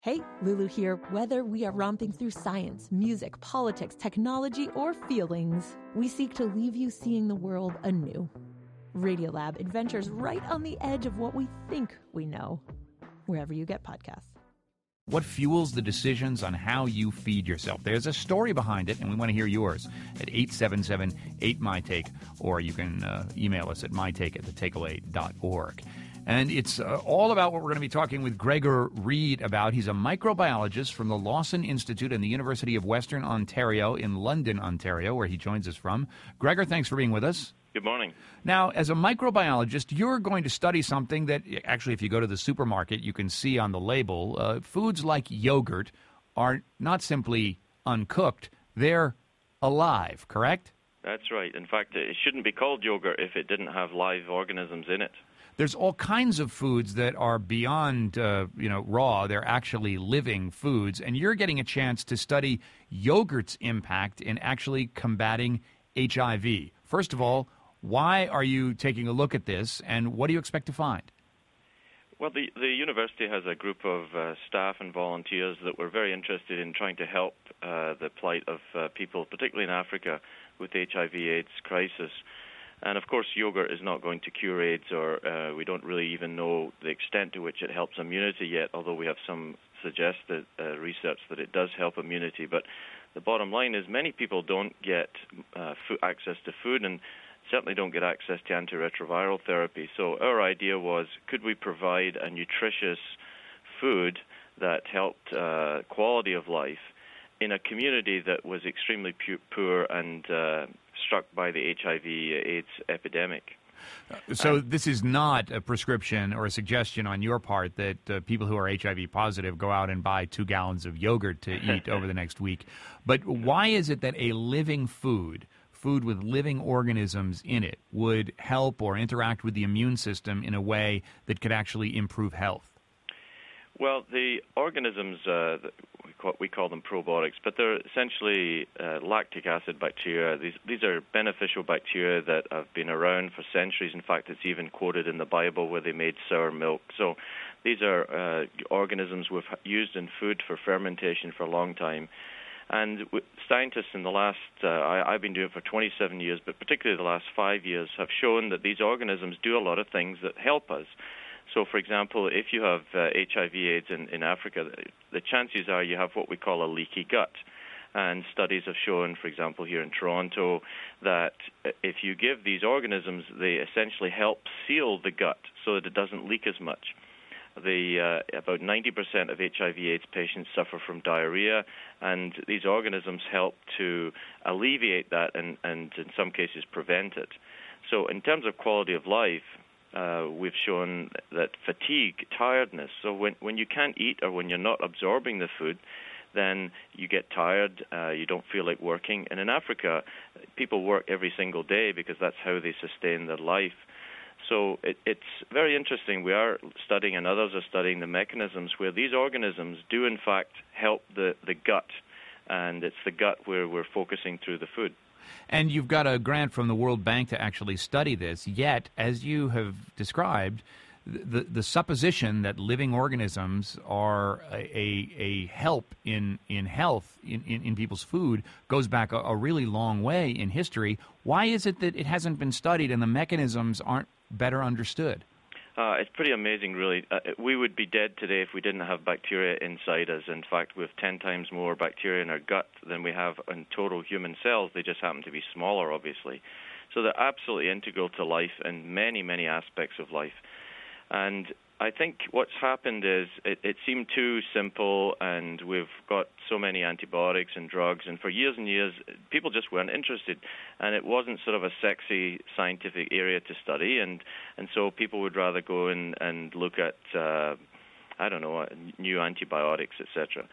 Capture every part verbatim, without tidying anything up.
Hey, Lulu here. Whether we are romping through science, music, politics, technology, or feelings, we seek to leave you seeing the world anew. Radiolab adventures right on the edge of what we think we know, wherever you get podcasts. What fuels the decisions on how you feed yourself? There's a story behind it, and we want to hear yours at eight seven seven, eight, M Y, Take, or you can uh, email us at mytake at the takeaway dot org. And it's uh, all about what we're going to be talking with Gregor Reid about. He's a microbiologist from the Lawson Institute and the University of Western Ontario in London, Ontario, where he joins us from. Gregor, thanks for being with us. Good morning. Now, as a microbiologist, you're going to study something that, actually, if you go to the supermarket, you can see on the label. Uh, foods like yogurt are not simply uncooked, they're alive, correct? That's right. In fact, it shouldn't be called yogurt if it didn't have live organisms in it. There's all kinds of foods that are beyond, uh, you know, raw. They're actually living foods. And you're getting a chance to study yogurt's impact in actually combating H I V. First of all, why are you taking a look at this, and what do you expect to find? Well, the, the university has a group of uh, staff and volunteers that were very interested in trying to help uh, the plight of uh, people, particularly in Africa, with H I V AIDS crisis. And, of course, yogurt is not going to cure AIDS, or uh, we don't really even know the extent to which it helps immunity yet, although we have some suggested uh, research that it does help immunity. But the bottom line is many people don't get uh, food, access to food and certainly don't get access to antiretroviral therapy. So our idea was, could we provide a nutritious food that helped uh, quality of life in a community that was extremely pu- poor and uh, struck by the H I V AIDS epidemic. So um, this is not a prescription or a suggestion on your part that uh, people who are H I V positive go out and buy two gallons of yogurt to eat over the next week. But why is it that a living food, food with living organisms in it, would help or interact with the immune system in a way that could actually improve health? Well, the organisms, uh, we, call, we call them probiotics, but they're essentially uh, lactic acid bacteria. These, these are beneficial bacteria that have been around for centuries. In fact, it's even quoted in the Bible where they made sour milk. So these are uh, organisms we've used in food for fermentation for a long time. And scientists in the last, uh, I, I've been doing it for twenty-seven years, but particularly the last five years, have shown that these organisms do a lot of things that help us. So, for example, if you have uh, H I V AIDS in, in Africa, the chances are you have what we call a leaky gut. And studies have shown, for example, here in Toronto, that if you give these organisms, they essentially help seal the gut so that it doesn't leak as much. The, uh, about ninety percent of H I V AIDS patients suffer from diarrhea, and these organisms help to alleviate that and, and in some cases, prevent it. So in terms of quality of life, Uh, we've shown that fatigue, tiredness, so when, when you can't eat or when you're not absorbing the food, then you get tired, uh, you don't feel like working. And in Africa, people work every single day because that's how they sustain their life. So it, it's very interesting. We are studying, and others are studying, the mechanisms where these organisms do, in fact, help the, the gut. And it's the gut where we're focusing through the food. And you've got a grant from the World Bank to actually study this, yet, as you have described, the, the supposition that living organisms are a, a, a help in, in health, in, in, in people's food, goes back a, a really long way in history. Why is it that it hasn't been studied and the mechanisms aren't better understood? Uh, it's pretty amazing, really. Uh, we would be dead today if we didn't have bacteria inside us. In fact, we have ten times more bacteria in our gut than we have in total human cells. They just happen to be smaller, obviously. So they're absolutely integral to life and many, many aspects of life. And I think what's happened is it, it seemed too simple, and we've got so many antibiotics and drugs, and for years and years, people just weren't interested, and it wasn't sort of a sexy scientific area to study, and, and so people would rather go in and look at, uh, I don't know, new antibiotics, et cetera.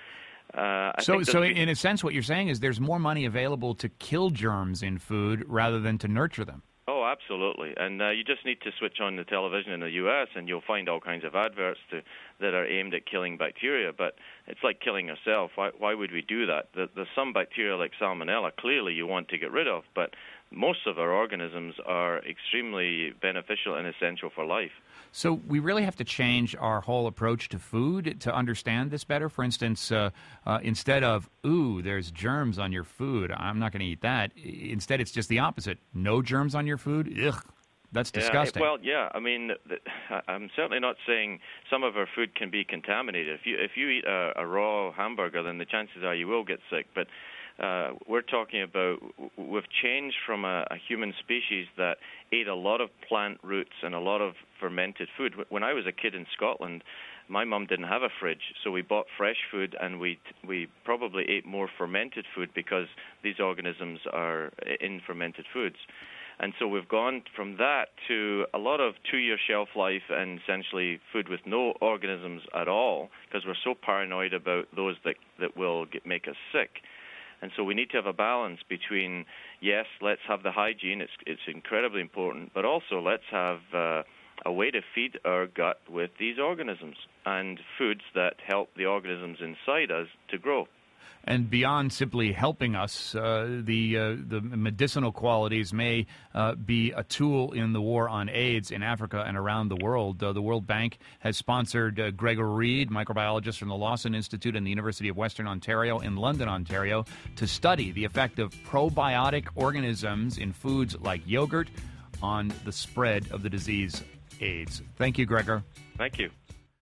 Uh, so, so in a sense, what you're saying is there's more money available to kill germs in food rather than to nurture them. Oh, absolutely. And uh, you just need to switch on the television in the U S and you'll find all kinds of adverts to, that are aimed at killing bacteria. But it's like killing yourself. Why, why would we do that? The, there's some bacteria like Salmonella, clearly you want to get rid of, but most of our organisms are extremely beneficial and essential for life. So we really have to change our whole approach to food to understand this better. For instance, uh, uh, instead of, ooh, there's germs on your food, I'm not going to eat that. Instead, it's just the opposite. No germs on your food? Ugh, that's disgusting. Yeah, well, yeah, I mean, I'm certainly not saying some of our food can be contaminated. If you if you eat a, a raw hamburger, then the chances are you will get sick. But Uh, we're talking about, we've changed from a, a human species that ate a lot of plant roots and a lot of fermented food. When I was a kid in Scotland, my mum didn't have a fridge, so we bought fresh food, and we we probably ate more fermented food because these organisms are in fermented foods. And so we've gone from that to a lot of two-year shelf life and essentially food with no organisms at all, because we're so paranoid about those that, that will get, make us sick. And so we need to have a balance between, yes, let's have the hygiene, it's it's incredibly important, but also let's have uh, a way to feed our gut with these organisms and foods that help the organisms inside us to grow. And beyond simply helping us, uh, the uh, the medicinal qualities may uh, be a tool in the war on AIDS in Africa and around the world. Uh, the World Bank has sponsored uh, Gregor Reid, microbiologist from the Lawson Institute and the University of Western Ontario in London, Ontario, to study the effect of probiotic organisms in foods like yogurt on the spread of the disease AIDS. Thank you, Gregor. Thank you.